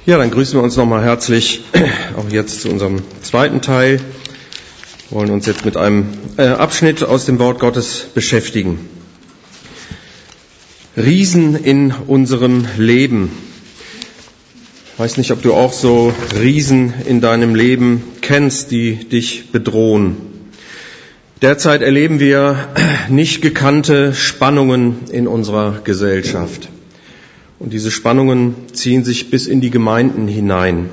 Ja, dann grüßen wir uns nochmal herzlich, auch jetzt zu unserem zweiten Teil. Wir wollen uns jetzt mit einem Abschnitt aus dem Wort Gottes beschäftigen. Riesen in unserem Leben. Ich weiß nicht, ob du auch so Riesen in deinem Leben kennst, die dich bedrohen. Derzeit erleben wir nicht gekannte Spannungen in unserer Gesellschaft. Und diese Spannungen ziehen sich bis in die Gemeinden hinein.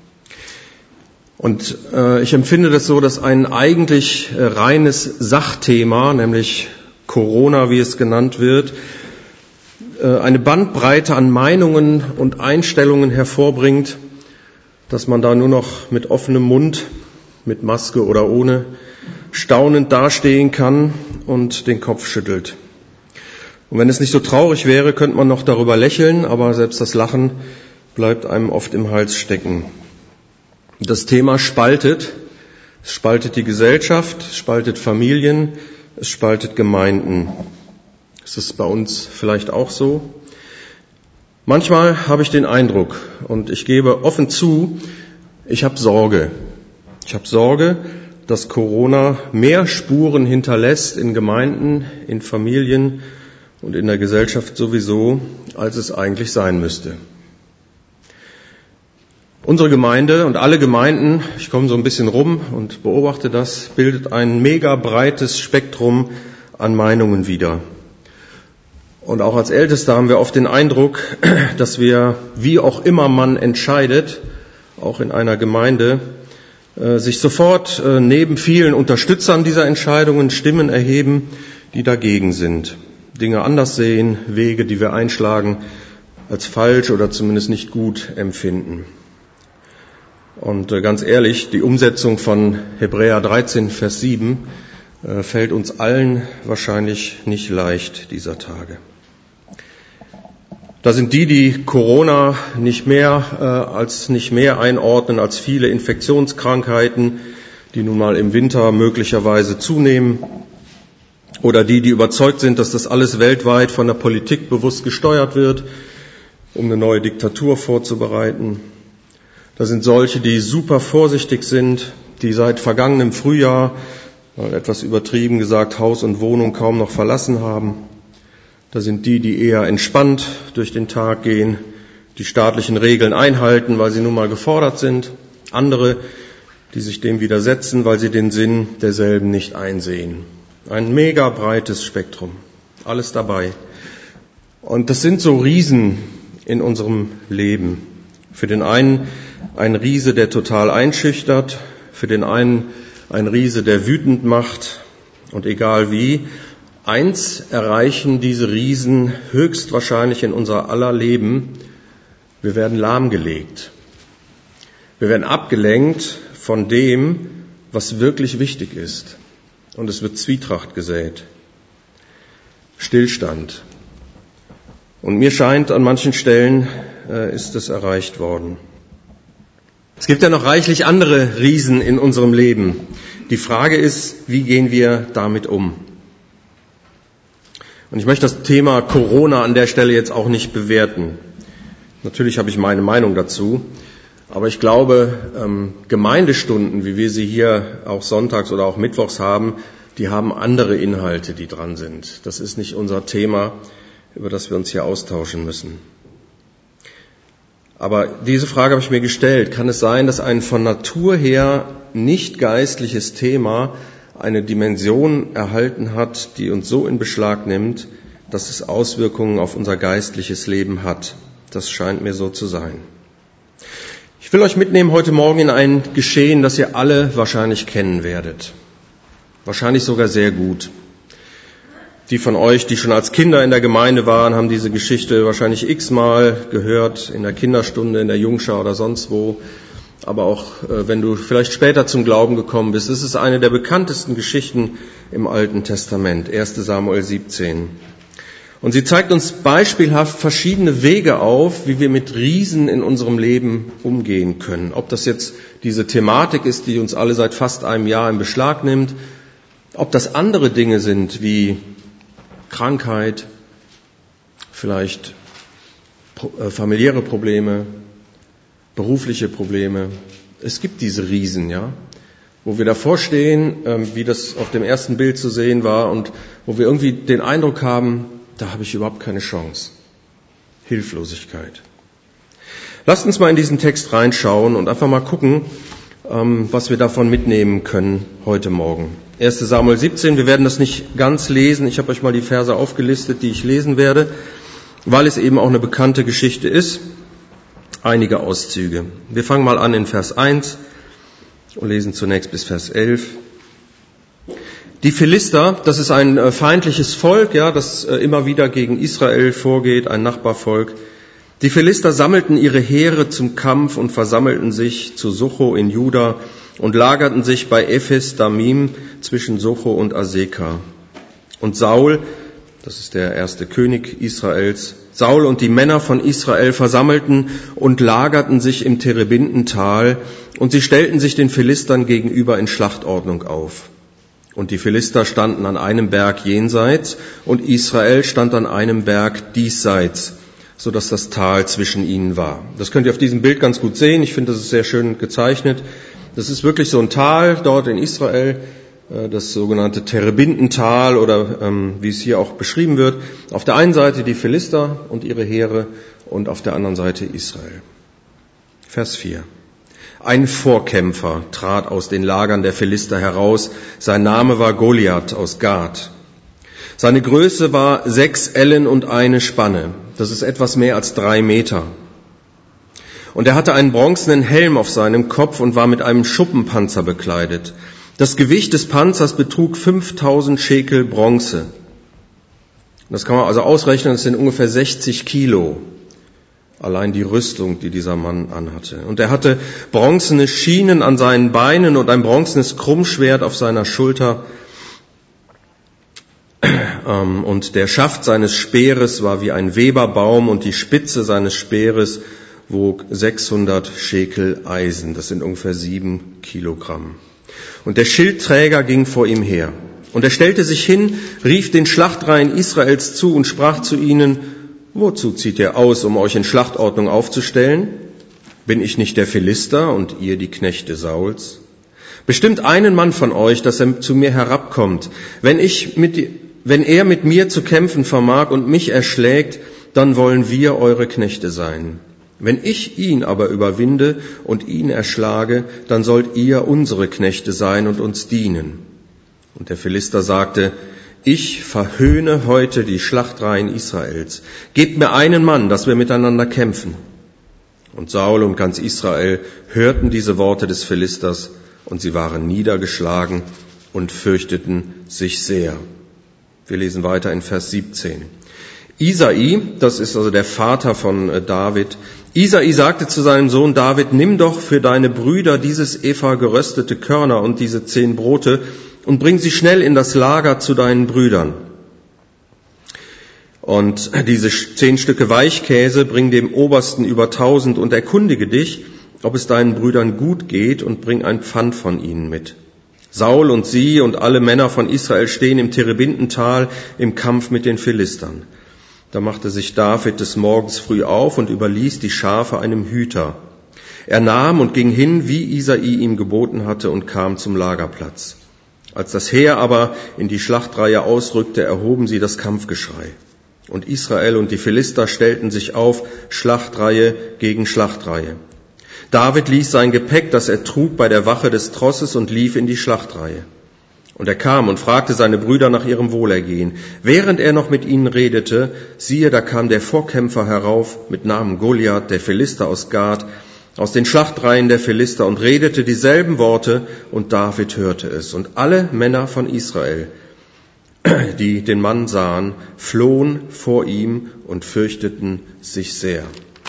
Und ich empfinde das so, dass ein eigentlich reines Sachthema, nämlich Corona, wie es genannt wird, eine Bandbreite an Meinungen und Einstellungen hervorbringt, dass man da nur noch mit offenem Mund, mit Maske oder ohne, staunend dastehen kann und den Kopf schüttelt. Und wenn es nicht so traurig wäre, könnte man noch darüber lächeln, aber selbst das Lachen bleibt einem oft im Hals stecken. Das Thema spaltet. Es spaltet die Gesellschaft, es spaltet Familien, es spaltet Gemeinden. Ist das bei uns vielleicht auch so? Manchmal habe ich den Eindruck, und ich gebe offen zu, ich habe Sorge. Ich habe Sorge, dass Corona mehr Spuren hinterlässt in Gemeinden, in Familien und in der Gesellschaft sowieso, als es eigentlich sein müsste. Unsere Gemeinde und alle Gemeinden, ich komme so ein bisschen rum und beobachte das, bildet ein mega breites Spektrum an Meinungen wider. Und auch als Älteste haben wir oft den Eindruck, dass wir, wie auch immer man entscheidet, auch in einer Gemeinde, sich sofort neben vielen Unterstützern dieser Entscheidungen Stimmen erheben, die dagegen sind. Dinge anders sehen, Wege, die wir einschlagen, als falsch oder zumindest nicht gut empfinden. Und ganz ehrlich, die Umsetzung von Hebräer 13, Vers 7 fällt uns allen wahrscheinlich nicht leicht dieser Tage. Da sind die Corona nicht mehr einordnen als viele Infektionskrankheiten, die nun mal im Winter möglicherweise zunehmen. Oder die überzeugt sind, dass das alles weltweit von der Politik bewusst gesteuert wird, um eine neue Diktatur vorzubereiten. Da sind solche, die super vorsichtig sind, die seit vergangenem Frühjahr, etwas übertrieben gesagt, Haus und Wohnung kaum noch verlassen haben. Da sind die eher entspannt durch den Tag gehen, die staatlichen Regeln einhalten, weil sie nun mal gefordert sind. Andere, die sich dem widersetzen, weil sie den Sinn derselben nicht einsehen. Ein mega breites Spektrum, alles dabei. Und das sind so Riesen in unserem Leben. Für den einen ein Riese, der total einschüchtert, für den einen ein Riese, der wütend macht. Und egal wie, eins erreichen diese Riesen höchstwahrscheinlich in unser aller Leben: wir werden lahmgelegt. Wir werden abgelenkt von dem, was wirklich wichtig ist. Und es wird Zwietracht gesät, Stillstand. Und mir scheint, an manchen Stellen ist es erreicht worden. Es gibt ja noch reichlich andere Riesen in unserem Leben. Die Frage ist, wie gehen wir damit um? Und ich möchte das Thema Corona an der Stelle jetzt auch nicht bewerten. Natürlich habe ich meine Meinung dazu. Aber ich glaube, Gemeindestunden, wie wir sie hier auch sonntags oder auch mittwochs haben, die haben andere Inhalte, die dran sind. Das ist nicht unser Thema, über das wir uns hier austauschen müssen. Aber diese Frage habe ich mir gestellt. Kann es sein, dass ein von Natur her nicht geistliches Thema eine Dimension erhalten hat, die uns so in Beschlag nimmt, dass es Auswirkungen auf unser geistliches Leben hat? Das scheint mir so zu sein. Ich will euch mitnehmen heute Morgen in ein Geschehen, das ihr alle wahrscheinlich kennen werdet. Wahrscheinlich sogar sehr gut. Die von euch, die schon als Kinder in der Gemeinde waren, haben diese Geschichte wahrscheinlich x-mal gehört, in der Kinderstunde, in der Jungschau oder sonst wo. Aber auch wenn du vielleicht später zum Glauben gekommen bist, es ist eine der bekanntesten Geschichten im Alten Testament, 1. Samuel 17. Und sie zeigt uns beispielhaft verschiedene Wege auf, wie wir mit Riesen in unserem Leben umgehen können. Ob das jetzt diese Thematik ist, die uns alle seit fast einem Jahr in Beschlag nimmt, ob das andere Dinge sind wie Krankheit, vielleicht familiäre Probleme, berufliche Probleme. Es gibt diese Riesen, ja, wo wir davor stehen, wie das auf dem ersten Bild zu sehen war und wo wir irgendwie den Eindruck haben, da habe ich überhaupt keine Chance. Hilflosigkeit. Lasst uns mal in diesen Text reinschauen und einfach mal gucken, was wir davon mitnehmen können heute Morgen. 1. Samuel 17, wir werden das nicht ganz lesen. Ich habe euch mal die Verse aufgelistet, die ich lesen werde, weil es eben auch eine bekannte Geschichte ist. Einige Auszüge. Wir fangen mal an in Vers 1 und lesen zunächst bis Vers 11. Die Philister, das ist ein feindliches Volk, ja, das immer wieder gegen Israel vorgeht, ein Nachbarvolk. Die Philister sammelten ihre Heere zum Kampf und versammelten sich zu Socho in Juda und lagerten sich bei Ephes Damim zwischen Socho und Aseka. Und Saul, das ist der erste König Israels, Saul und die Männer von Israel versammelten und lagerten sich im Terebintental und sie stellten sich den Philistern gegenüber in Schlachtordnung auf. Und die Philister standen an einem Berg jenseits und Israel stand an einem Berg diesseits, so dass das Tal zwischen ihnen war. Das könnt ihr auf diesem Bild ganz gut sehen. Ich finde, das ist sehr schön gezeichnet. Das ist wirklich so ein Tal dort in Israel, das sogenannte Terebintental oder wie es hier auch beschrieben wird. Auf der einen Seite die Philister und ihre Heere und auf der anderen Seite Israel. Vers 4. Ein Vorkämpfer trat aus den Lagern der Philister heraus. Sein Name war Goliath aus Gat. Seine Größe war 6 Ellen und eine Spanne. Das ist etwas mehr als 3 Meter. Und er hatte einen bronzenen Helm auf seinem Kopf und war mit einem Schuppenpanzer bekleidet. Das Gewicht des Panzers betrug 5000 Schekel Bronze. Das kann man also ausrechnen, das sind ungefähr 60 Kilo. Allein die Rüstung, die dieser Mann anhatte. Und er hatte bronzene Schienen an seinen Beinen und ein bronzenes Krummschwert auf seiner Schulter. Und der Schaft seines Speeres war wie ein Weberbaum und die Spitze seines Speeres wog 600 Schekel Eisen. Das sind ungefähr 7 Kilogramm. Und der Schildträger ging vor ihm her. Und er stellte sich hin, rief den Schlachtreihen Israels zu und sprach zu ihnen: Wozu zieht ihr aus, um euch in Schlachtordnung aufzustellen? Bin ich nicht der Philister und ihr die Knechte Sauls? Bestimmt einen Mann von euch, dass er zu mir herabkommt. Wenn er mit mir zu kämpfen vermag und mich erschlägt, dann wollen wir eure Knechte sein. Wenn ich ihn aber überwinde und ihn erschlage, dann sollt ihr unsere Knechte sein und uns dienen. Und der Philister sagte: Ich verhöhne heute die Schlachtreihen Israels. Gebt mir einen Mann, dass wir miteinander kämpfen. Und Saul und ganz Israel hörten diese Worte des Philisters, und sie waren niedergeschlagen und fürchteten sich sehr. Wir lesen weiter in Vers 17. Isai, das ist also der Vater von David, Isai sagte zu seinem Sohn David: Nimm doch für deine Brüder dieses Epha geröstete Körner und diese 10 Brote und bring sie schnell in das Lager zu deinen Brüdern. Und diese 10 Stücke Weichkäse bring dem Obersten über 1000 und erkundige dich, ob es deinen Brüdern gut geht, und bring ein Pfand von ihnen mit. Saul und sie und alle Männer von Israel stehen im Terebintental im Kampf mit den Philistern. Da machte sich David des Morgens früh auf und überließ die Schafe einem Hüter. Er nahm und ging hin, wie Isai ihm geboten hatte, und kam zum Lagerplatz. Als das Heer aber in die Schlachtreihe ausrückte, erhoben sie das Kampfgeschrei. Und Israel und die Philister stellten sich auf, Schlachtreihe gegen Schlachtreihe. David ließ sein Gepäck, das er trug, bei der Wache des Trosses und lief in die Schlachtreihe. Und er kam und fragte seine Brüder nach ihrem Wohlergehen. Während er noch mit ihnen redete, siehe, da kam der Vorkämpfer herauf mit Namen Goliath, der Philister aus Gat, aus den Schlachtreihen der Philister, und redete dieselben Worte, und David hörte es. Und alle Männer von Israel, die den Mann sahen, flohen vor ihm und fürchteten sich sehr.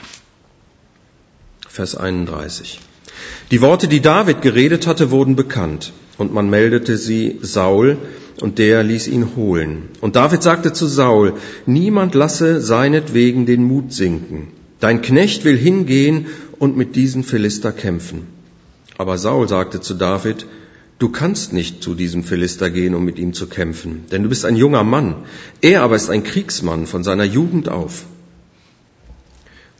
Vers 31. Die Worte, die David geredet hatte, wurden bekannt. Und man meldete sie Saul, und der ließ ihn holen. Und David sagte zu Saul: Niemand lasse seinetwegen den Mut sinken. Dein Knecht will hingehen und mit diesen Philister kämpfen. Aber Saul sagte zu David: Du kannst nicht zu diesem Philister gehen, um mit ihm zu kämpfen, denn du bist ein junger Mann. Er aber ist ein Kriegsmann von seiner Jugend auf.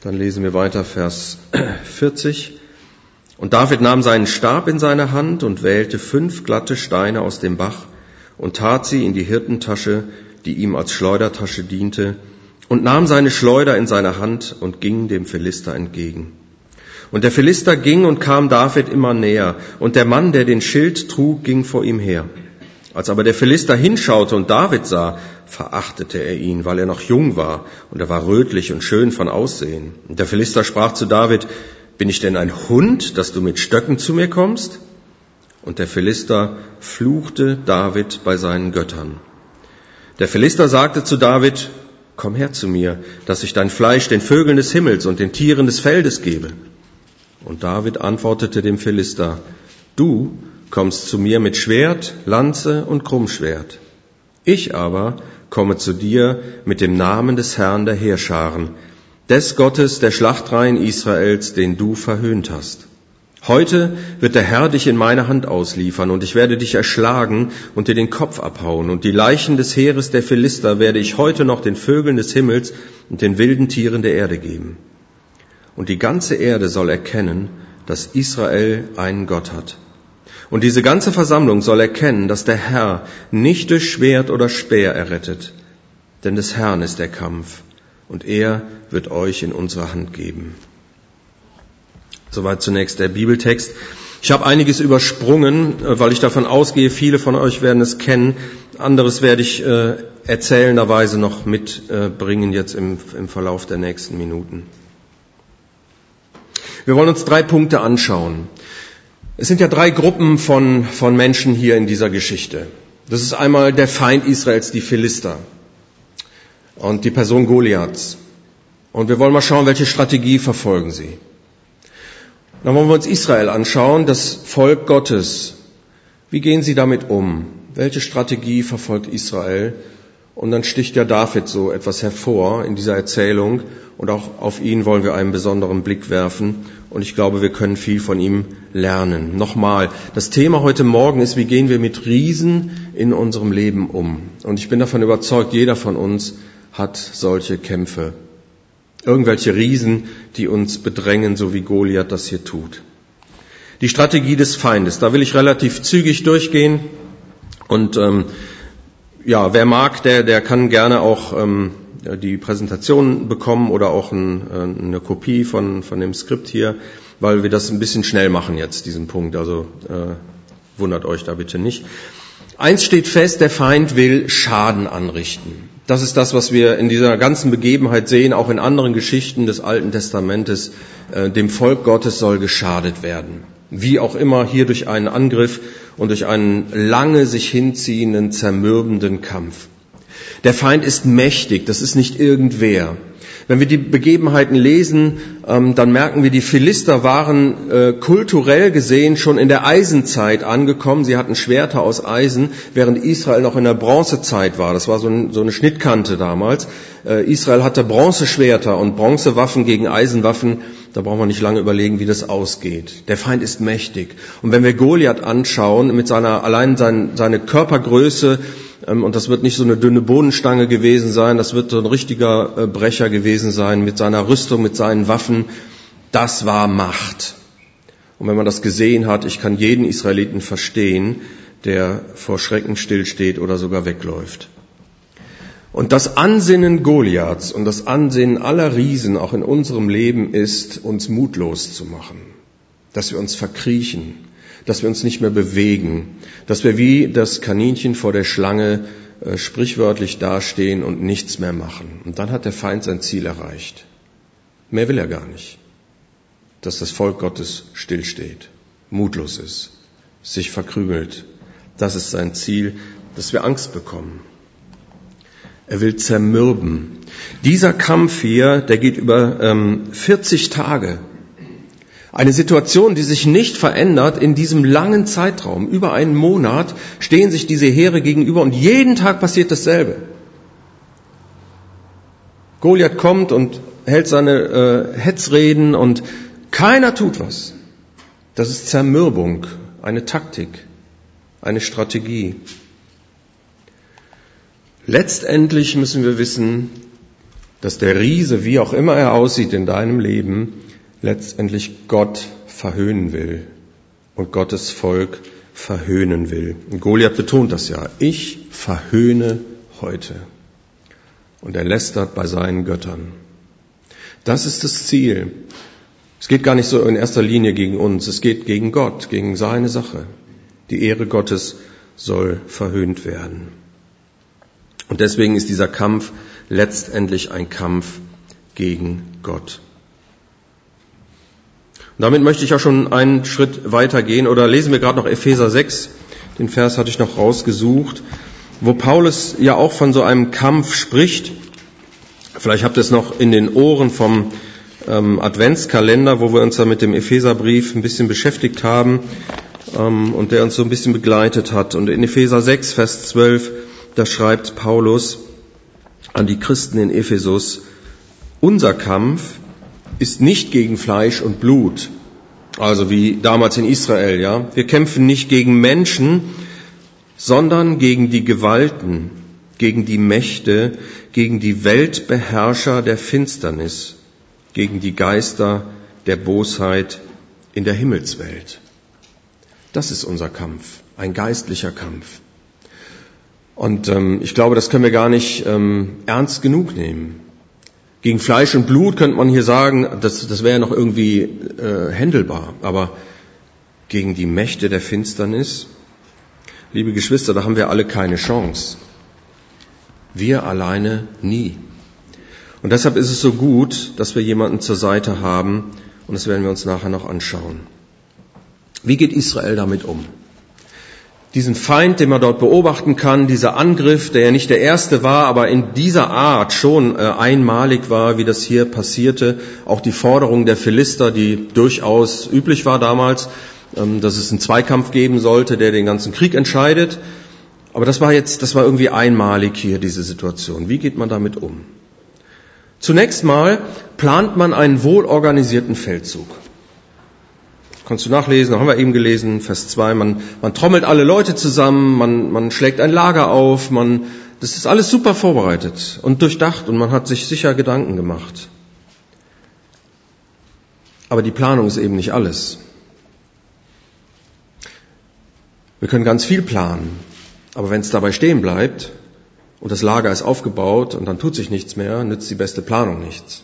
Dann lesen wir weiter Vers 40. Und David nahm seinen Stab in seine Hand und wählte 5 glatte Steine aus dem Bach und tat sie in die Hirtentasche, die ihm als Schleudertasche diente, und nahm seine Schleuder in seine Hand und ging dem Philister entgegen. Und der Philister ging und kam David immer näher, und der Mann, der den Schild trug, ging vor ihm her. Als aber der Philister hinschaute und David sah, verachtete er ihn, weil er noch jung war, und er war rötlich und schön von Aussehen. Und der Philister sprach zu David: Bin ich denn ein Hund, dass du mit Stöcken zu mir kommst? Und der Philister fluchte David bei seinen Göttern. Der Philister sagte zu David: Komm her zu mir, dass ich dein Fleisch den Vögeln des Himmels und den Tieren des Feldes gebe. Und David antwortete dem Philister: Du kommst zu mir mit Schwert, Lanze und Krummschwert. Ich aber komme zu dir mit dem Namen des Herrn der Heerscharen, des Gottes der Schlachtreihen Israels, den du verhöhnt hast. Heute wird der Herr dich in meine Hand ausliefern, und ich werde dich erschlagen und dir den Kopf abhauen, und die Leichen des Heeres der Philister werde ich heute noch den Vögeln des Himmels und den wilden Tieren der Erde geben. Und die ganze Erde soll erkennen, dass Israel einen Gott hat. Und diese ganze Versammlung soll erkennen, dass der Herr nicht durch Schwert oder Speer errettet, denn des Herrn ist der Kampf, und er wird euch in unsere Hand geben. Soweit zunächst der Bibeltext. Ich habe einiges übersprungen, weil ich davon ausgehe, viele von euch werden es kennen. Anderes werde ich erzählenderweise noch mitbringen jetzt im Verlauf der nächsten Minuten. Wir wollen uns 3 Punkte anschauen. Es sind ja 3 Gruppen von Menschen hier in dieser Geschichte. Das ist einmal der Feind Israels, die Philister, und die Person Goliaths. Und wir wollen mal schauen, welche Strategie verfolgen sie. Dann wollen wir uns Israel anschauen, das Volk Gottes. Wie gehen sie damit um? Welche Strategie verfolgt Israel? Und dann sticht ja David so etwas hervor in dieser Erzählung, und auch auf ihn wollen wir einen besonderen Blick werfen. Und ich glaube, wir können viel von ihm lernen. Nochmal, das Thema heute Morgen ist, wie gehen wir mit Riesen in unserem Leben um? Und ich bin davon überzeugt, jeder von uns hat solche Kämpfe. Irgendwelche Riesen, die uns bedrängen, so wie Goliath das hier tut. Die Strategie des Feindes, da will ich relativ zügig durchgehen. Und wer mag, der kann gerne auch die Präsentation bekommen oder auch eine Kopie von dem Skript hier, weil wir das ein bisschen schnell machen jetzt, diesen Punkt. Also wundert euch da bitte nicht. Eins steht fest: Der Feind will Schaden anrichten. Das ist das, was wir in dieser ganzen Begebenheit sehen, auch in anderen Geschichten des Alten Testamentes. Dem Volk Gottes soll geschadet werden. Wie auch immer, hier durch einen Angriff und durch einen lange sich hinziehenden, zermürbenden Kampf. Der Feind ist mächtig, das ist nicht irgendwer. Wenn wir die Begebenheiten lesen, dann merken wir, die Philister waren kulturell gesehen schon in der Eisenzeit angekommen. Sie hatten Schwerter aus Eisen, während Israel noch in der Bronzezeit war. Das war so eine Schnittkante damals. Israel hatte Bronzeschwerter und Bronzewaffen gegen Eisenwaffen. Da brauchen wir nicht lange überlegen, wie das ausgeht. Der Feind ist mächtig. Und wenn wir Goliath anschauen, mit seine Körpergröße, und das wird nicht so eine dünne Bohnenstange gewesen sein, das wird so ein richtiger Brecher gewesen sein, mit seiner Rüstung, mit seinen Waffen, das war Macht. Und wenn man das gesehen hat, ich kann jeden Israeliten verstehen, der vor Schrecken stillsteht oder sogar wegläuft. Und das Ansinnen Goliaths und das Ansinnen aller Riesen auch in unserem Leben ist, uns mutlos zu machen, dass wir uns verkriechen, dass wir uns nicht mehr bewegen, dass wir wie das Kaninchen vor der Schlange sprichwörtlich dastehen und nichts mehr machen. Und dann hat der Feind sein Ziel erreicht. Mehr will er gar nicht. Dass das Volk Gottes stillsteht, mutlos ist, sich verkrümelt. Das ist sein Ziel, dass wir Angst bekommen. Er will zermürben. Dieser Kampf hier, der geht über 40 Tage. Eine Situation, die sich nicht verändert in diesem langen Zeitraum. Über einen Monat stehen sich diese Heere gegenüber und jeden Tag passiert dasselbe. Goliath kommt und hält seine Hetzreden und keiner tut was. Das ist Zermürbung, eine Taktik, eine Strategie. Letztendlich müssen wir wissen, dass der Riese, wie auch immer er aussieht in deinem Leben, letztendlich Gott verhöhnen will und Gottes Volk verhöhnen will. Und Goliath betont das ja. Ich verhöhne heute. Und er lästert bei seinen Göttern. Das ist das Ziel. Es geht gar nicht so in erster Linie gegen uns. Es geht gegen Gott, gegen seine Sache. Die Ehre Gottes soll verhöhnt werden. Und deswegen ist dieser Kampf letztendlich ein Kampf gegen Gott. Und damit möchte ich auch schon einen Schritt weitergehen. Oder lesen wir gerade noch Epheser 6. Den Vers hatte ich noch rausgesucht, wo Paulus ja auch von so einem Kampf spricht. Vielleicht habt ihr es noch in den Ohren vom Adventskalender, wo wir uns da mit dem Epheserbrief ein bisschen beschäftigt haben und der uns so ein bisschen begleitet hat. Und in Epheser 6, Vers 12, da schreibt Paulus an die Christen in Ephesus: Unser Kampf ist nicht gegen Fleisch und Blut, also wie damals in Israel, ja. Wir kämpfen nicht gegen Menschen, sondern gegen die Gewalten, gegen die Mächte, gegen die Weltbeherrscher der Finsternis, gegen die Geister der Bosheit in der Himmelswelt. Das ist unser Kampf, ein geistlicher Kampf. Und ich glaube, das können wir gar nicht ernst genug nehmen. Gegen Fleisch und Blut könnte man hier sagen, das wäre noch irgendwie händelbar. Aber gegen die Mächte der Finsternis, liebe Geschwister, da haben wir alle keine Chance. Wir alleine nie. Und deshalb ist es so gut, dass wir jemanden zur Seite haben. Und das werden wir uns nachher noch anschauen. Wie geht Israel damit um? Diesen Feind, den man dort beobachten kann, dieser Angriff, der ja nicht der erste war, aber in dieser Art schon einmalig war, wie das hier passierte. Auch die Forderung der Philister, die durchaus üblich war damals, dass es einen Zweikampf geben sollte, der den ganzen Krieg entscheidet. Aber das war irgendwie einmalig hier, diese Situation. Wie geht man damit um? Zunächst mal plant man einen wohlorganisierten Feldzug. Kannst du nachlesen, haben wir eben gelesen, Vers 2, man trommelt alle Leute zusammen, man schlägt ein Lager auf, das ist alles super vorbereitet und durchdacht und man hat sich sicher Gedanken gemacht. Aber die Planung ist eben nicht alles. Wir können ganz viel planen, aber wenn es dabei stehen bleibt und das Lager ist aufgebaut und dann tut sich nichts mehr, nützt die beste Planung nichts.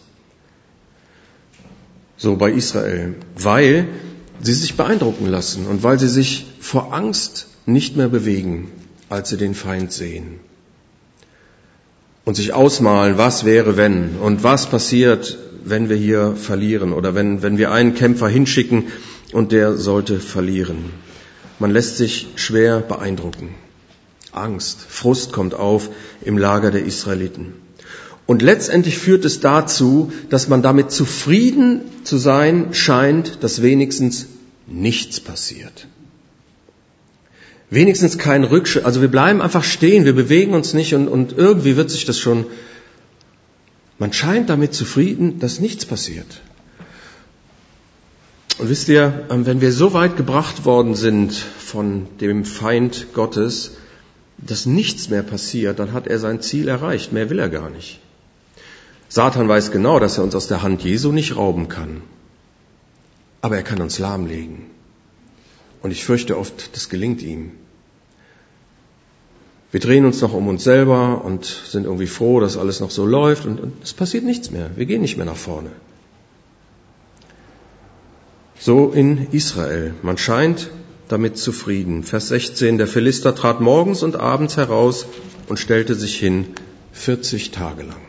So bei Israel, weil sie sich beeindrucken lassen und weil sie sich vor Angst nicht mehr bewegen, als sie den Feind sehen. Und sich ausmalen, was wäre, wenn und was passiert, wenn wir hier verlieren oder wenn wir einen Kämpfer hinschicken und der sollte verlieren. Man lässt sich schwer beeindrucken. Angst, Frust kommt auf im Lager der Israeliten. Und letztendlich führt es dazu, dass man damit zufrieden zu sein scheint, dass wenigstens nichts passiert. Wenigstens kein Rückschritt. Also wir bleiben einfach stehen, wir bewegen uns nicht und irgendwie wird sich das schon... Man scheint damit zufrieden, dass nichts passiert. Und wisst ihr, wenn wir so weit gebracht worden sind von dem Feind Gottes, dass nichts mehr passiert, dann hat er sein Ziel erreicht. Mehr will er gar nicht. Satan weiß genau, dass er uns aus der Hand Jesu nicht rauben kann. Aber er kann uns lahmlegen. Und ich fürchte oft, das gelingt ihm. Wir drehen uns noch um uns selber und sind irgendwie froh, dass alles noch so läuft und es passiert nichts mehr. Wir gehen nicht mehr nach vorne. So in Israel. Man scheint damit zufrieden. Vers 16, der Philister trat morgens und abends heraus und stellte sich hin 40 Tage lang.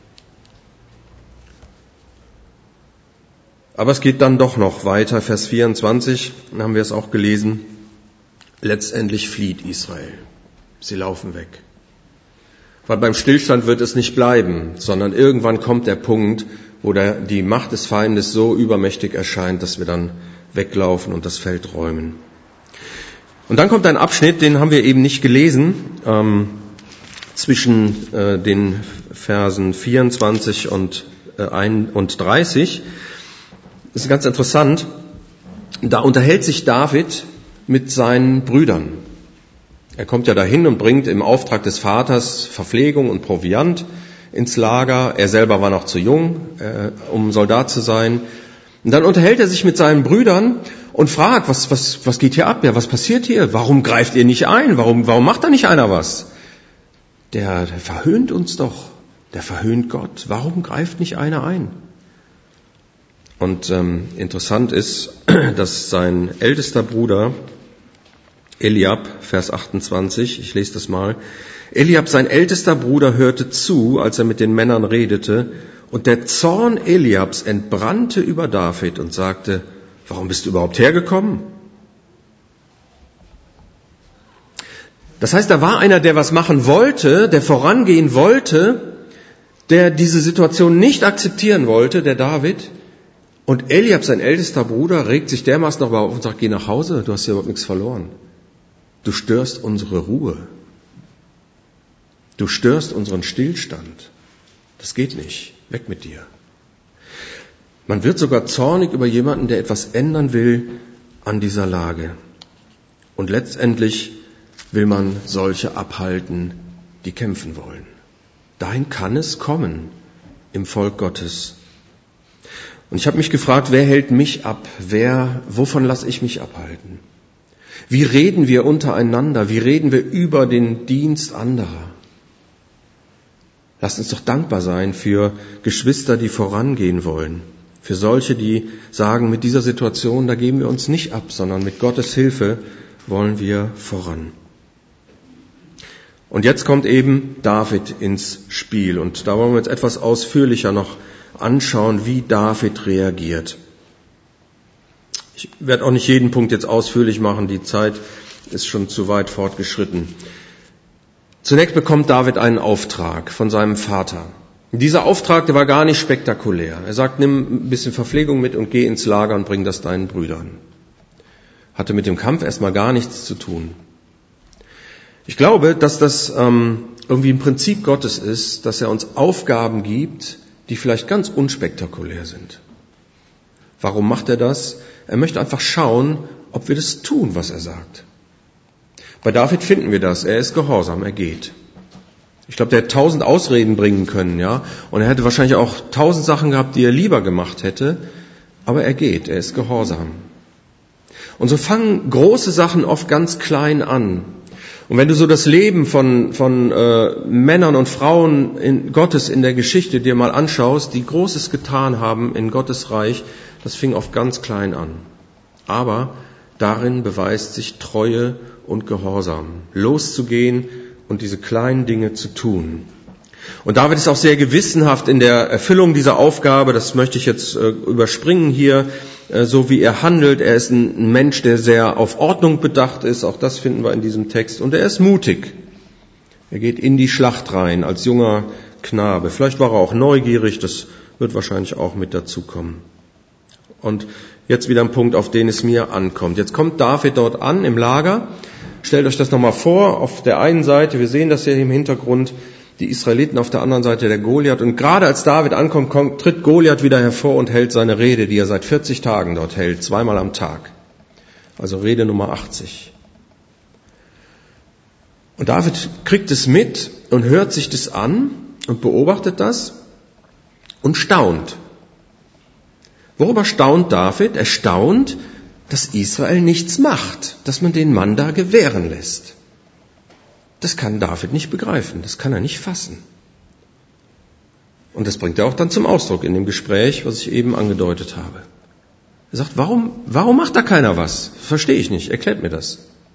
Aber es geht dann doch noch weiter. Vers 24, dann haben wir es auch gelesen. Letztendlich flieht Israel. Sie laufen weg. Weil beim Stillstand wird es nicht bleiben, sondern irgendwann kommt der Punkt, wo die Macht des Feindes so übermächtig erscheint, dass wir dann weglaufen und das Feld räumen. Und dann kommt ein Abschnitt, den haben wir eben nicht gelesen, zwischen den Versen 24 und 30. Das ist ganz interessant. Da unterhält sich David mit seinen Brüdern. Er kommt ja dahin und bringt im Auftrag des Vaters Verpflegung und Proviant. ins Lager. Er selber war noch zu jung, um Soldat zu sein. Und dann unterhält er sich mit seinen Brüdern und fragt, was geht hier ab? Ja, was passiert hier? Warum greift ihr nicht ein? Warum macht da nicht einer was? Der verhöhnt uns doch. Der verhöhnt Gott. Warum greift nicht einer ein? Und interessant ist, dass sein ältester Bruder Eliab, Vers 28, ich lese das mal. Eliab, sein ältester Bruder, hörte zu, als er mit den Männern redete, und der Zorn Eliabs entbrannte über David und sagte, warum bist du überhaupt hergekommen? Das heißt, da war einer, der was machen wollte, der vorangehen wollte, der diese Situation nicht akzeptieren wollte, der David. Und Eliab, sein ältester Bruder, regt sich dermaßen noch auf und sagt, geh nach Hause, du hast hier überhaupt nichts verloren. Du störst unsere Ruhe. Du störst unseren Stillstand. Das geht nicht. Weg mit dir. Man wird sogar zornig über jemanden, der etwas ändern will an dieser Lage. Und letztendlich will man solche abhalten, die kämpfen wollen. Dahin kann es kommen im Volk Gottes. Und ich habe mich gefragt, wer hält mich ab? Wovon lasse ich mich abhalten? Wie reden wir untereinander? Wie reden wir über den Dienst anderer? Lasst uns doch dankbar sein für Geschwister, die vorangehen wollen. Für solche, die sagen, mit dieser Situation, da geben wir uns nicht ab, sondern mit Gottes Hilfe wollen wir voran. Und jetzt kommt eben David ins Spiel. Und da wollen wir jetzt etwas ausführlicher noch anschauen, wie David reagiert. Ich werde auch nicht jeden Punkt jetzt ausführlich machen, die Zeit ist schon zu weit fortgeschritten. Zunächst bekommt David einen Auftrag von seinem Vater. Dieser Auftrag, der war gar nicht spektakulär. Er sagt, nimm ein bisschen Verpflegung mit und geh ins Lager und bring das deinen Brüdern. Hatte mit dem Kampf erstmal gar nichts zu tun. Ich glaube, dass das irgendwie ein Prinzip Gottes ist, dass er uns Aufgaben gibt, die vielleicht ganz unspektakulär sind. Warum macht er das? Er möchte einfach schauen, ob wir das tun, was er sagt. Bei David finden wir das. Er ist gehorsam, er geht. Ich glaube, der hätte 1000 Ausreden bringen können, ja. Und er hätte wahrscheinlich auch 1000 Sachen gehabt, die er lieber gemacht hätte. Aber er geht, er ist gehorsam. Und so fangen große Sachen oft ganz klein an. Und wenn du so das Leben von Männern und Frauen Gottes in der Geschichte dir mal anschaust, die Großes getan haben in Gottes Reich, das fing oft ganz klein an. Aber darin beweist sich Treue und Gehorsam, loszugehen und diese kleinen Dinge zu tun. Und David ist auch sehr gewissenhaft in der Erfüllung dieser Aufgabe. Das möchte ich jetzt überspringen hier, so wie er handelt. Er ist ein Mensch, der sehr auf Ordnung bedacht ist. Auch das finden wir in diesem Text. Und er ist mutig. Er geht in die Schlacht rein als junger Knabe. Vielleicht war er auch neugierig. Das wird wahrscheinlich auch mit dazukommen. Und jetzt wieder ein Punkt, auf den es mir ankommt. Jetzt kommt David dort an im Lager. Stellt euch das nochmal vor. Auf der einen Seite, wir sehen das hier im Hintergrund, die Israeliten, auf der anderen Seite der Goliath. Und gerade als David ankommt, tritt Goliath wieder hervor und hält seine Rede, die er seit 40 Tagen dort hält, 2-mal am Tag. Also Rede Nummer 80. Und David kriegt es mit und hört sich das an und beobachtet das und staunt. Worüber staunt David? Er staunt, dass Israel nichts macht, dass man den Mann da gewähren lässt. Das kann David nicht begreifen, das kann er nicht fassen. Und das bringt er auch dann zum Ausdruck in dem Gespräch, was ich eben angedeutet habe. Er sagt, warum macht da keiner was? Verstehe ich nicht, erklärt mir das.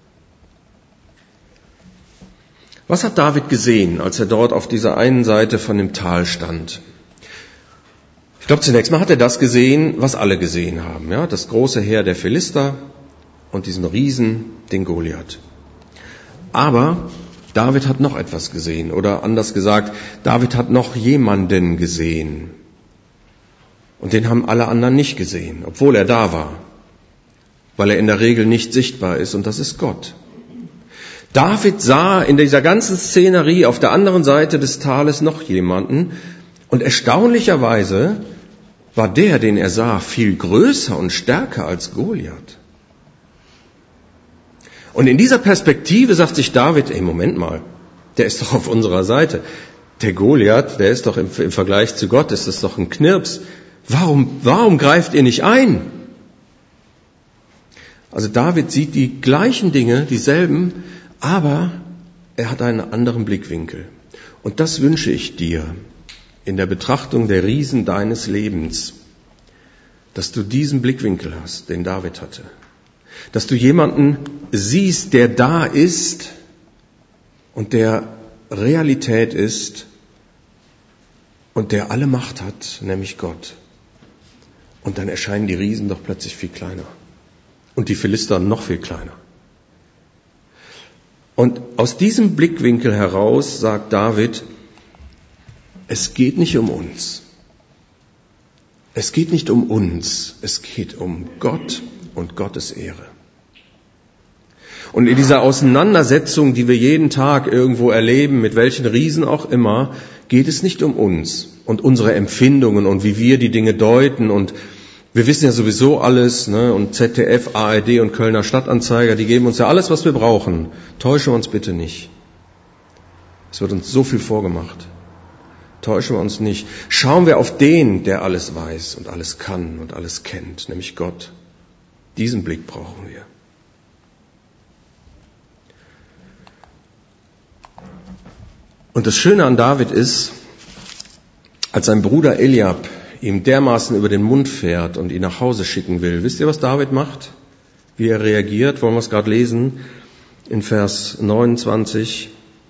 Was hat David gesehen, als er dort auf dieser einen Seite von dem Tal stand? Ich glaube, zunächst mal hat er das gesehen, was alle gesehen haben. Ja? Das große Heer der Philister und diesen Riesen, den Goliath. Aber David hat noch etwas gesehen, oder anders gesagt, David hat noch jemanden gesehen. Und den haben alle anderen nicht gesehen, obwohl er da war, weil er in der Regel nicht sichtbar ist, und das ist Gott. David sah in dieser ganzen Szenerie auf der anderen Seite des Tales noch jemanden, und erstaunlicherweise war der, den er sah, viel größer und stärker als Goliath. Und in dieser Perspektive sagt sich David, Moment mal, der ist doch auf unserer Seite. der Goliath, der ist doch im Vergleich zu Gott, ist das doch ein Knirps. Warum greift ihr nicht ein? Also David sieht die gleichen Dinge, dieselben, aber er hat einen anderen Blickwinkel. Und das wünsche ich dir in der Betrachtung der Riesen deines Lebens, dass du diesen Blickwinkel hast, den David hatte. Dass du jemanden siehst, der da ist und der Realität ist und der alle Macht hat, nämlich Gott. Und dann erscheinen die Riesen doch plötzlich viel kleiner. Und die Philister noch viel kleiner. Und aus diesem Blickwinkel heraus sagt David, es geht nicht um uns. Es geht nicht um uns. Es geht um Gott und Gottes Ehre. Und in dieser Auseinandersetzung, die wir jeden Tag irgendwo erleben, mit welchen Riesen auch immer, geht es nicht um uns und unsere Empfindungen und wie wir die Dinge deuten. Und wir wissen ja sowieso alles, ne? Und ZDF, ARD und Kölner Stadtanzeiger, die geben uns ja alles, was wir brauchen. Täuschen wir uns bitte nicht. Es wird uns so viel vorgemacht. Täuschen wir uns nicht. Schauen wir auf den, der alles weiß und alles kann und alles kennt, nämlich Gott. Diesen Blick brauchen wir. Und das Schöne an David ist, als sein Bruder Eliab ihm dermaßen über den Mund fährt und ihn nach Hause schicken will, wisst ihr, was David macht? Wie er reagiert? Wollen wir es gerade lesen? In Vers 29.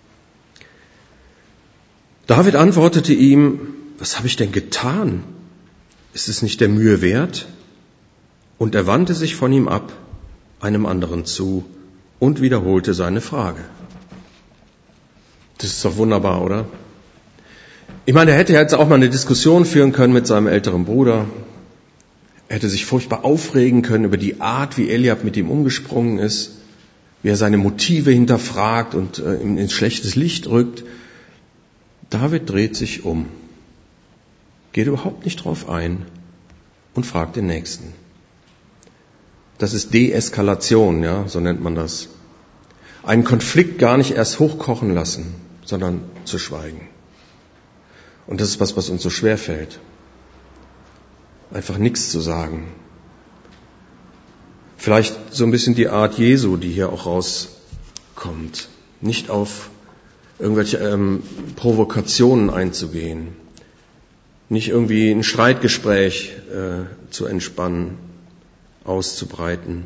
David antwortete ihm, was habe ich denn getan? Ist es nicht der Mühe wert? Und er wandte sich von ihm ab, einem anderen zu, und wiederholte seine Frage. Das ist doch wunderbar, oder? Ich meine, er hätte jetzt auch mal eine Diskussion führen können mit seinem älteren Bruder. Er hätte sich furchtbar aufregen können über die Art, wie Eliab mit ihm umgesprungen ist, wie er seine Motive hinterfragt und ins schlechtes Licht rückt. David dreht sich um, geht überhaupt nicht drauf ein und fragt den Nächsten. Das ist Deeskalation, ja, so nennt man das. Einen Konflikt gar nicht erst hochkochen lassen, sondern zu schweigen. Und das ist was uns so schwer fällt. Einfach nichts zu sagen. Vielleicht so ein bisschen die Art Jesu, die hier auch rauskommt. Nicht auf irgendwelche Provokationen einzugehen. Nicht irgendwie ein Streitgespräch zu entspannen, auszubreiten.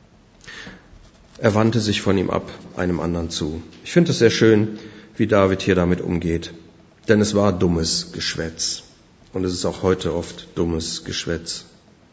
Er wandte sich von ihm ab, einem anderen zu. Ich finde es sehr schön, wie David hier damit umgeht. Denn es war dummes Geschwätz. Und es ist auch heute oft dummes Geschwätz.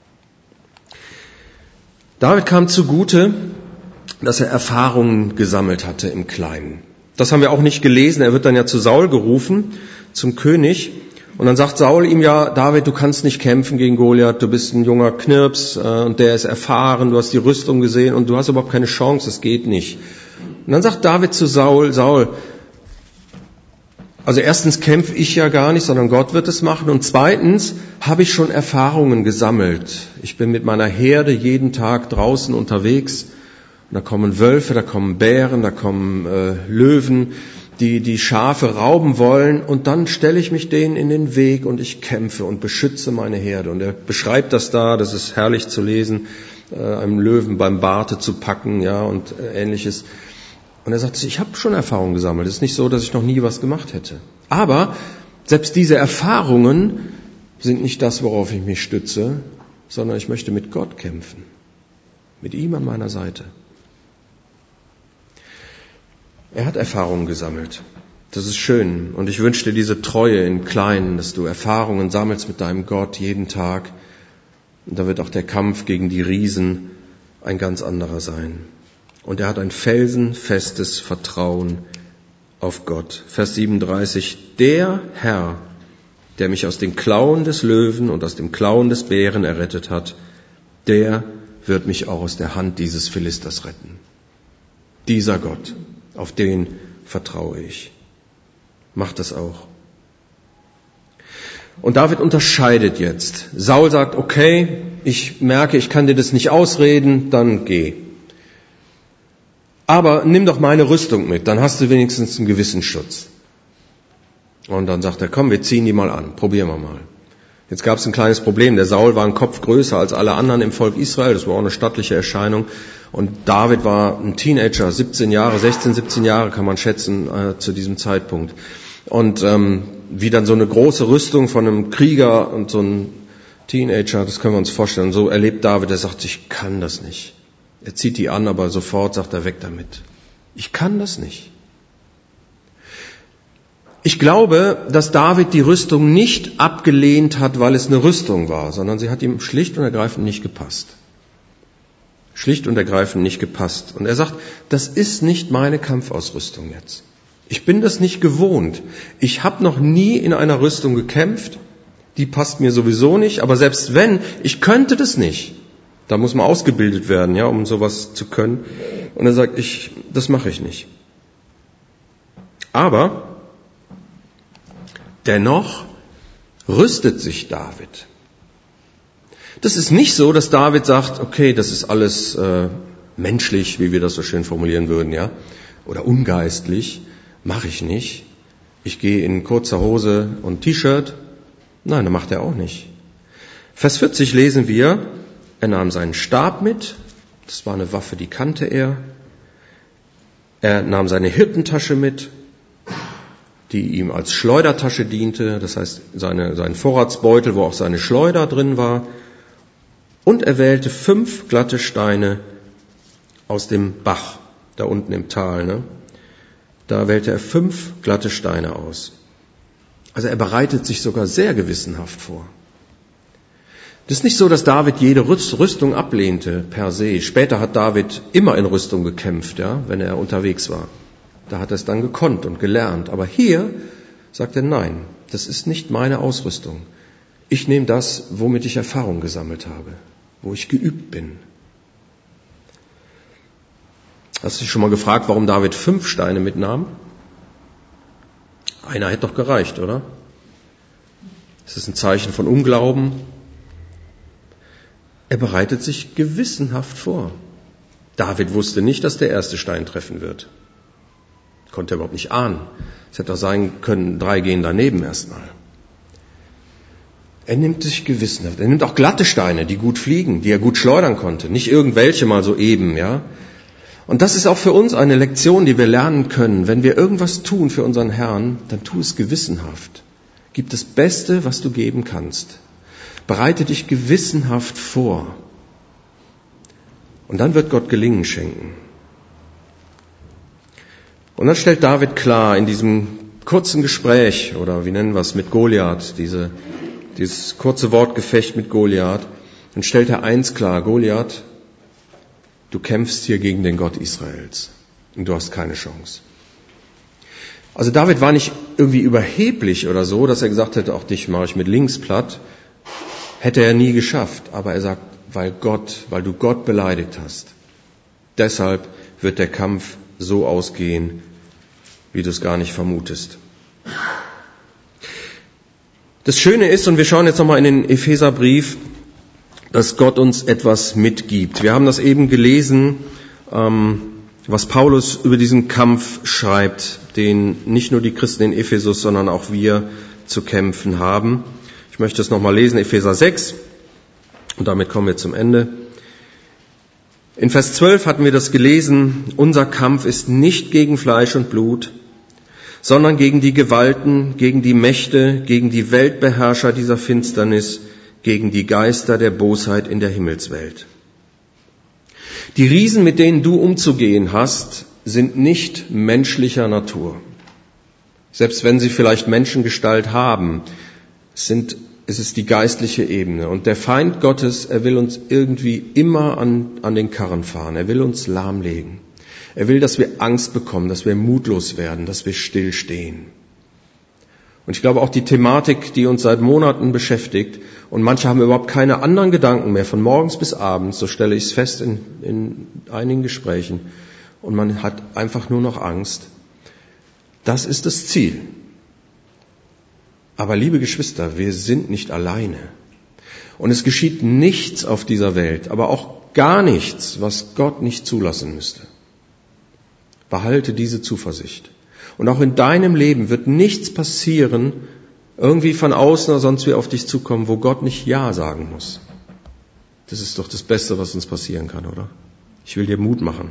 David kam zugute, dass er Erfahrungen gesammelt hatte im Kleinen. Das haben wir auch nicht gelesen. Er wird dann ja zu Saul gerufen, zum König. Und dann sagt Saul ihm ja, David, du kannst nicht kämpfen gegen Goliath, du bist ein junger Knirps und der ist erfahren, du hast die Rüstung gesehen und du hast überhaupt keine Chance, es geht nicht. Und dann sagt David zu Saul, also erstens kämpfe ich ja gar nicht, sondern Gott wird es machen. Und zweitens habe ich schon Erfahrungen gesammelt. Ich bin mit meiner Herde jeden Tag draußen unterwegs. Und da kommen Wölfe, da kommen Bären, da kommen Löwen, die Schafe rauben wollen. Und dann stelle ich mich denen in den Weg und ich kämpfe und beschütze meine Herde. Und er beschreibt das da, das ist herrlich zu lesen, einem Löwen beim Barte zu packen, ja, und Ähnliches. Und er sagt, ich habe schon Erfahrungen gesammelt. Es ist nicht so, dass ich noch nie was gemacht hätte. Aber selbst diese Erfahrungen sind nicht das, worauf ich mich stütze, sondern ich möchte mit Gott kämpfen. Mit ihm an meiner Seite. Er hat Erfahrungen gesammelt. Das ist schön. Und ich wünsche dir diese Treue im Kleinen, dass du Erfahrungen sammelst mit deinem Gott jeden Tag. Und da wird auch der Kampf gegen die Riesen ein ganz anderer sein. Und er hat ein felsenfestes Vertrauen auf Gott. Vers 37. Der Herr, der mich aus den Klauen des Löwen und aus dem Klauen des Bären errettet hat, der wird mich auch aus der Hand dieses Philisters retten. Dieser Gott, auf den vertraue ich. Macht das auch. Und David unterscheidet jetzt. Saul sagt, okay, ich merke, ich kann dir das nicht ausreden, dann geh. Aber nimm doch meine Rüstung mit, dann hast du wenigstens einen gewissen Schutz. Und dann sagt er, komm, wir ziehen die mal an, probieren wir mal. Jetzt gab es ein kleines Problem. Der Saul war ein Kopf größer als alle anderen im Volk Israel. Das war auch eine stattliche Erscheinung. Und David war ein Teenager, 16, 17 Jahre kann man schätzen zu diesem Zeitpunkt. Und wie dann so eine große Rüstung von einem Krieger und so ein Teenager, das können wir uns vorstellen. So erlebt David, er sagt, ich kann das nicht. Er zieht die an, aber sofort sagt er, weg damit. Ich kann das nicht. Ich glaube, dass David die Rüstung nicht abgelehnt hat, weil es eine Rüstung war, sondern sie hat ihm schlicht und ergreifend nicht gepasst. Schlicht und ergreifend nicht gepasst. Und er sagt, das ist nicht meine Kampfausrüstung jetzt. Ich bin das nicht gewohnt. Ich habe noch nie in einer Rüstung gekämpft. Die passt mir sowieso nicht. Aber selbst wenn, ich könnte das nicht. Da muss man ausgebildet werden, ja, um sowas zu können. Und er sagt, das mache ich nicht. Aber dennoch rüstet sich David. Das ist nicht so, dass David sagt, okay, das ist alles menschlich, wie wir das so schön formulieren würden, ja, oder ungeistlich, mache ich nicht. Ich gehe in kurzer Hose und T-Shirt. Nein, das macht er auch nicht. Vers 40 lesen wir, er nahm seinen Stab mit, das war eine Waffe, die kannte er. Er nahm seine Hirtentasche mit, die ihm als Schleudertasche diente, das heißt sein Vorratsbeutel, wo auch seine Schleuder drin war. Und er wählte 5 glatte Steine aus dem Bach, da unten im Tal. Ne? Da wählte er 5 glatte Steine aus. Also er bereitet sich sogar sehr gewissenhaft vor. Das ist nicht so, dass David jede Rüstung ablehnte per se. Später hat David immer in Rüstung gekämpft, ja, wenn er unterwegs war. Da hat er es dann gekonnt und gelernt. Aber hier sagt er, nein, das ist nicht meine Ausrüstung. Ich nehme das, womit ich Erfahrung gesammelt habe, wo ich geübt bin. Hast du dich schon mal gefragt, warum David 5 Steine mitnahm? Einer hätte doch gereicht, oder? Ist das ein Zeichen von Unglauben? Er bereitet sich gewissenhaft vor. David wusste nicht, dass der erste Stein treffen wird. Konnte er überhaupt nicht ahnen. Es hätte auch sein können, 3 gehen daneben erstmal. Er nimmt sich gewissenhaft. Er nimmt auch glatte Steine, die gut fliegen, die er gut schleudern konnte. Nicht irgendwelche mal so eben, ja. Und das ist auch für uns eine Lektion, die wir lernen können. Wenn wir irgendwas tun für unseren Herrn, dann tu es gewissenhaft. Gib das Beste, was du geben kannst. Bereite dich gewissenhaft vor. Und dann wird Gott Gelingen schenken. Und dann stellt David klar in diesem kurzen Gespräch, oder wie nennen wir es, mit Goliath, dieses kurze Wortgefecht mit Goliath, dann stellt er eins klar, Goliath, du kämpfst hier gegen den Gott Israels und du hast keine Chance. Also David war nicht irgendwie überheblich oder so, dass er gesagt hätte, auch dich mache ich mit links platt. Hätte er nie geschafft. Aber er sagt, weil du Gott beleidigt hast. Deshalb wird der Kampf so ausgehen, wie du es gar nicht vermutest. Das Schöne ist, und wir schauen jetzt nochmal in den Epheserbrief, dass Gott uns etwas mitgibt. Wir haben das eben gelesen, was Paulus über diesen Kampf schreibt, den nicht nur die Christen in Ephesus, sondern auch wir zu kämpfen haben. Ich möchte es nochmal lesen, Epheser 6, und damit kommen wir zum Ende. In Vers 12 hatten wir das gelesen, unser Kampf ist nicht gegen Fleisch und Blut, sondern gegen die Gewalten, gegen die Mächte, gegen die Weltbeherrscher dieser Finsternis, gegen die Geister der Bosheit in der Himmelswelt. Die Riesen, mit denen du umzugehen hast, sind nicht menschlicher Natur. Selbst wenn sie vielleicht Menschengestalt haben, es ist die geistliche Ebene. Und der Feind Gottes, er will uns irgendwie immer an den Karren fahren. Er will uns lahmlegen. Er will, dass wir Angst bekommen, dass wir mutlos werden, dass wir stillstehen. Und ich glaube auch die Thematik, die uns seit Monaten beschäftigt, und manche haben überhaupt keine anderen Gedanken mehr, von morgens bis abends, so stelle ich es fest in einigen Gesprächen, und man hat einfach nur noch Angst. Das ist das Ziel. Aber liebe Geschwister, wir sind nicht alleine. Und es geschieht nichts auf dieser Welt, aber auch gar nichts, was Gott nicht zulassen müsste. Behalte diese Zuversicht. Und auch in deinem Leben wird nichts passieren, irgendwie von außen oder sonst wie auf dich zukommen, wo Gott nicht Ja sagen muss. Das ist doch das Beste, was uns passieren kann, oder? Ich will dir Mut machen.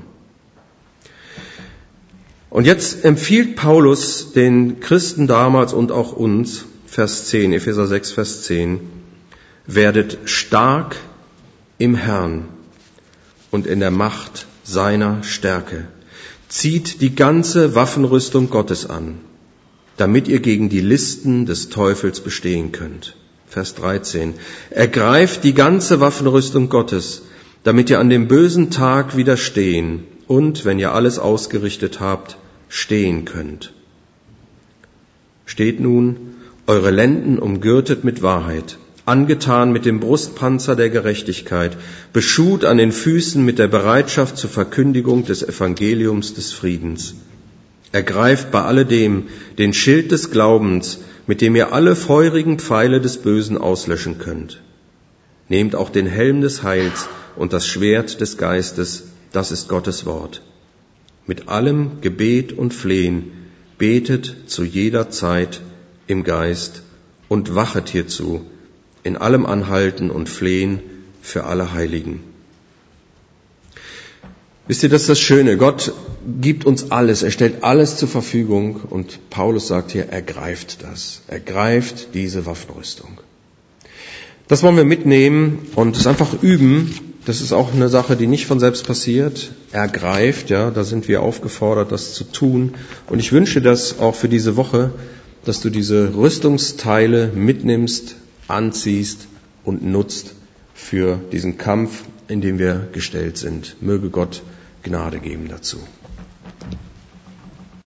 Und jetzt empfiehlt Paulus den Christen damals und auch uns, Vers 10, Epheser 6, Vers 10, werdet stark im Herrn und in der Macht seiner Stärke. Zieht die ganze Waffenrüstung Gottes an, damit ihr gegen die Listen des Teufels bestehen könnt. Vers 13. Ergreift die ganze Waffenrüstung Gottes, damit ihr an dem bösen Tag widerstehen und, wenn ihr alles ausgerichtet habt, stehen könnt. Steht nun, eure Lenden umgürtet mit Wahrheit, angetan mit dem Brustpanzer der Gerechtigkeit, beschut an den Füßen mit der Bereitschaft zur Verkündigung des Evangeliums des Friedens. Ergreift bei alledem den Schild des Glaubens, mit dem ihr alle feurigen Pfeile des Bösen auslöschen könnt. Nehmt auch den Helm des Heils und das Schwert des Geistes, das ist Gottes Wort. Mit allem Gebet und Flehen betet zu jeder Zeit im Geist und wachet hierzu, in allem Anhalten und Flehen für alle Heiligen. Wisst ihr, das ist das Schöne. Gott gibt uns alles. Er stellt alles zur Verfügung. Und Paulus sagt hier, ergreift das. Ergreift diese Waffenrüstung. Das wollen wir mitnehmen und es einfach üben. Das ist auch eine Sache, die nicht von selbst passiert. Ergreift, ja, da sind wir aufgefordert, das zu tun. Und ich wünsche das auch für diese Woche, dass du diese Rüstungsteile mitnimmst, anziehst und nutzt für diesen Kampf, in dem wir gestellt sind. Möge Gott Gnade geben dazu.